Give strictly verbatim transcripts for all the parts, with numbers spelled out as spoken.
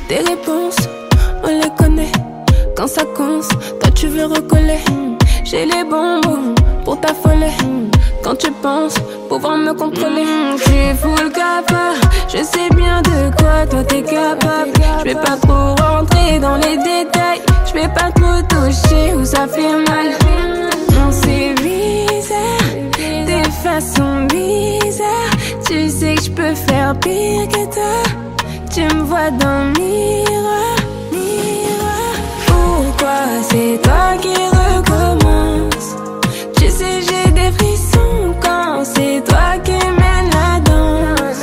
Tes réponses, on les connaît. Quand ça commence, toi tu veux recoller. J'ai les bonbons pour t'affoler. Quand tu penses pouvoir me contrôler, tu fous le capa. Je sais bien de quoi toi t'es capable. Je vais pas trop rentrer dans les détails. Je vais pas trop toucher où ça fait mal. Non c'est bizarre, tes façons bizarres. Tu sais que je peux faire pire que toi. Tu me vois dans le miroir, miroir. Pourquoi c'est toi qui recommence? Tu sais j'ai des frissons quand c'est toi qui mène la danse.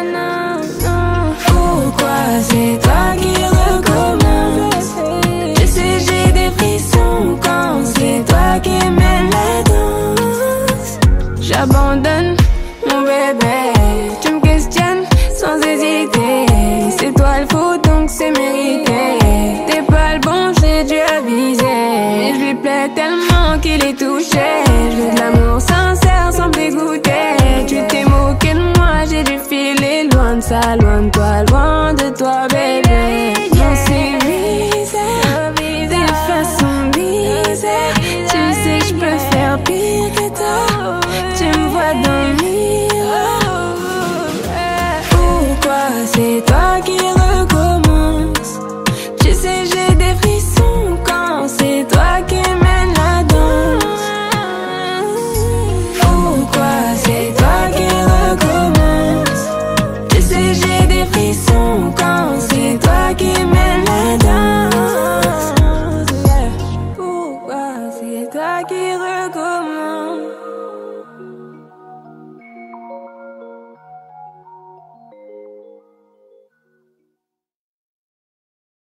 Pourquoi c'est toi qui recommence? Tu sais j'ai des frissons quand c'est toi qui mène la danse. J'abandonne mon bébé. Tu me questionnes sans hésiter. C'est toi le fou donc c'est mérité. T'es pas le bon, j'ai dû aviser. Je lui plais tellement qu'il est touché. Je veux de l'amour sincère sans me dégoûter. Tu t'es moqué de moi, j'ai dû filer loin de ça, loin de toi, loin de toi bébé. Non c'est bizarre, des façons bizarres. Tu sais que je peux faire pire que toi. Tu me vois dans le miroir. Pourquoi c'est toi qui recommence? Tu sais j'ai des frissons quand c'est toi qui mène la danse. Pourquoi c'est toi qui recommence? Tu sais j'ai des frissons quand c'est toi qui mène la danse. Pourquoi c'est toi qui recommence?